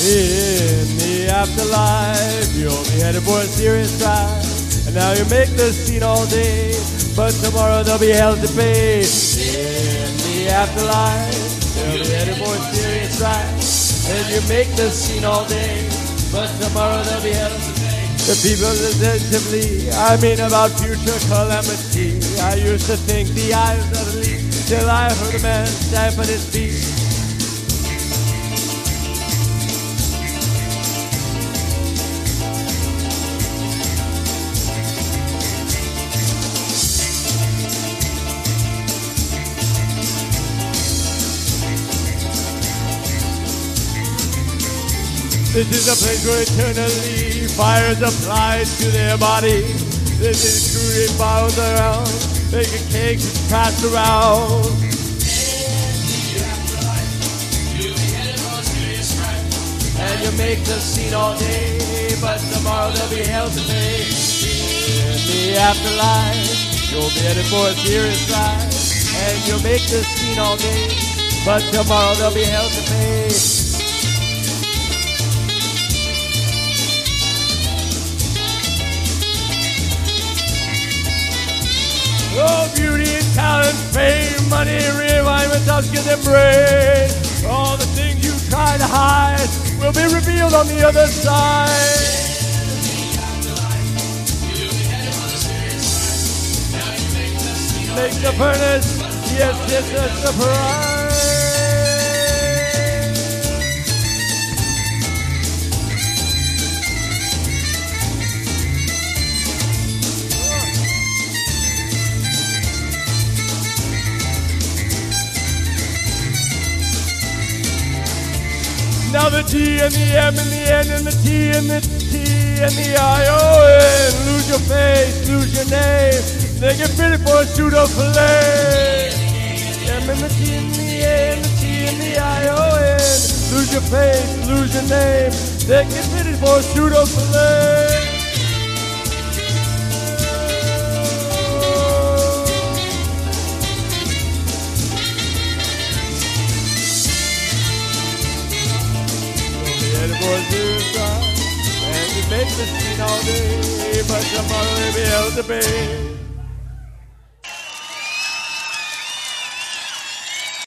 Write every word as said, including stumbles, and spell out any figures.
In the afterlife, you'll be headed for a serious ride. And now you make the scene all day, but tomorrow there'll be hell to pay. In the afterlife, you'll be headed for a serious ride. And you make the scene all day, but tomorrow there'll be hell to pay. The people attentively, I mean about future calamity. I used to think the eyes of the lead, till I heard a man stamp at his feet. This is a place where eternally fire is applied to their body. This is truly bound around, making cakes and passed around. And you make the scene all day, but tomorrow there'll be hell to pay. In the afterlife, you'll be headed for a serious ride. And you'll make the scene all day, but tomorrow there'll be hell to pay. Oh, beauty and talent, fame, money, realignment, does get them brain. All the things you try to hide will be revealed on the other side. Make the furnace, yes, it's a surprise. Now the T and the M and the N and the T and the T and the I O N. Lose your face, lose your name. They get fitted for a pseudo fillet. M and the T and the A and the T and the I O N. Lose your face, lose your name. They get fitted for a pseudo fillet. And you make the scene all day, but tomorrow they'll be held to pay.